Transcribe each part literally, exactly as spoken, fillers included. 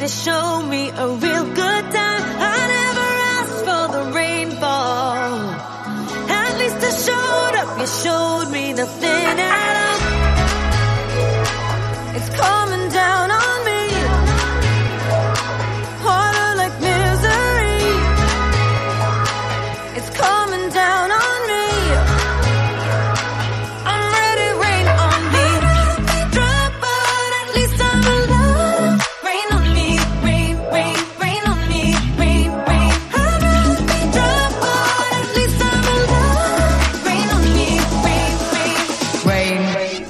to show me a real good time. I never asked for the rainfall. At least I showed up, you showed me nothing at all. It's coming down on me, harder like misery. It's coming down on me. I'm ready, rain on me. Drop, but at least I'm alive. Rain on me, rain, rain, rain on me, rain, rain. I'd rather be drop, but at least I'm alive. Rain on me, rain, rain. Rain on me.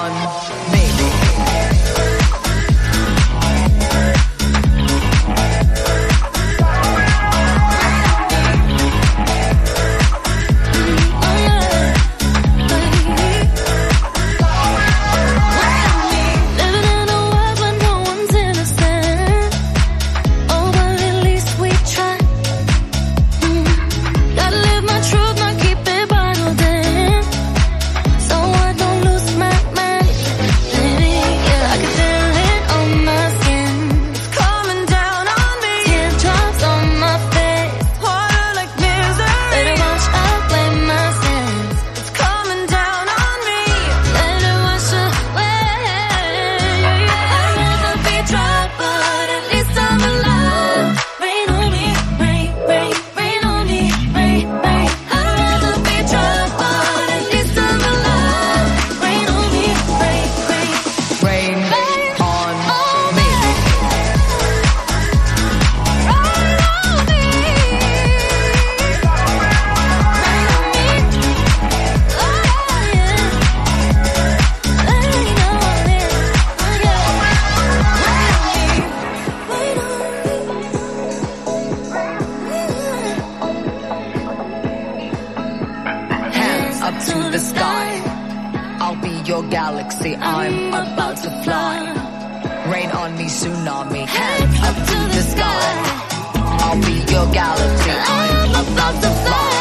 Living in a world where no one's innocent. Oh, but at least we try. Mm. Gotta live my truth, not keep it bottled in, so I don't lose my mind. Baby, yeah, I can feel it on my skin. It's coming down on me. Teardrops on my face, harder like misery. Better watch out, blame my sins. It's coming down on me. Better wash away. I'd rather be dry, but at least I'm alive. Rain on me, rain, rain, rain on me, rain, rain. I'd rather be dry, but at least I'm alive. Rain on me, rain, rain, Rain rain on on me. me. Rain on me. Rain on me. Oh, yeah. Rain on me. Oh, yeah. Rain on Hands up to the sky. I'll be your galaxy. I'm about to fly. Rain on me, tsunami. Hands up to the sky. I'll be your galaxy. I'm about to fly.